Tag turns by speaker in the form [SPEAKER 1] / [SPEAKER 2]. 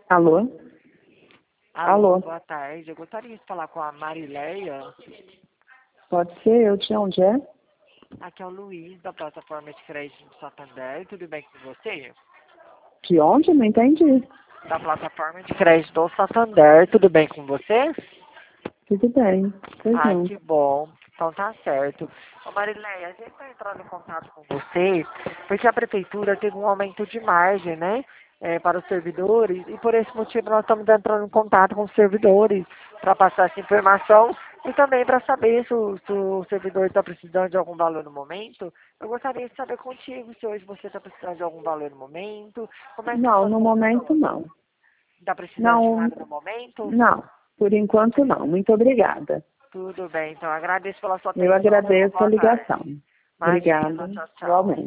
[SPEAKER 1] Alô?
[SPEAKER 2] Alô,
[SPEAKER 1] Alô?
[SPEAKER 2] boa tarde. Eu gostaria de falar com a Marileia.
[SPEAKER 1] Pode ser? Eu de onde é?
[SPEAKER 2] Aqui é o Luiz, da plataforma de crédito do Santander. Tudo bem com você?
[SPEAKER 1] De onde? Não entendi.
[SPEAKER 2] Da plataforma de crédito do Santander. Tudo bem com você?
[SPEAKER 1] Tudo bem. Pois
[SPEAKER 2] Ai,
[SPEAKER 1] não.
[SPEAKER 2] que bom. Então tá certo. Ô Marileia, a gente está entrando em contato com você porque a prefeitura teve um aumento de margem, né? Para os servidores, e por esse motivo nós estamos entrando em contato com os servidores para passar essa informação e também para saber se o servidor está precisando de algum valor no momento. Eu gostaria de saber contigo se hoje você está precisando de algum valor no momento, como é que está a
[SPEAKER 1] Não,
[SPEAKER 2] sua
[SPEAKER 1] no momento
[SPEAKER 2] situação?
[SPEAKER 1] não.
[SPEAKER 2] Está precisando de
[SPEAKER 1] Não,
[SPEAKER 2] nada no momento?
[SPEAKER 1] não. Por enquanto não. Muito obrigada.
[SPEAKER 2] Tudo bem, então agradeço pela sua
[SPEAKER 1] Eu
[SPEAKER 2] atenção, tenha uma
[SPEAKER 1] agradeço a
[SPEAKER 2] boa tarde.
[SPEAKER 1] ligação.
[SPEAKER 2] Imagina,
[SPEAKER 1] Obrigada.
[SPEAKER 2] tchau, tchau.
[SPEAKER 1] Igualmente.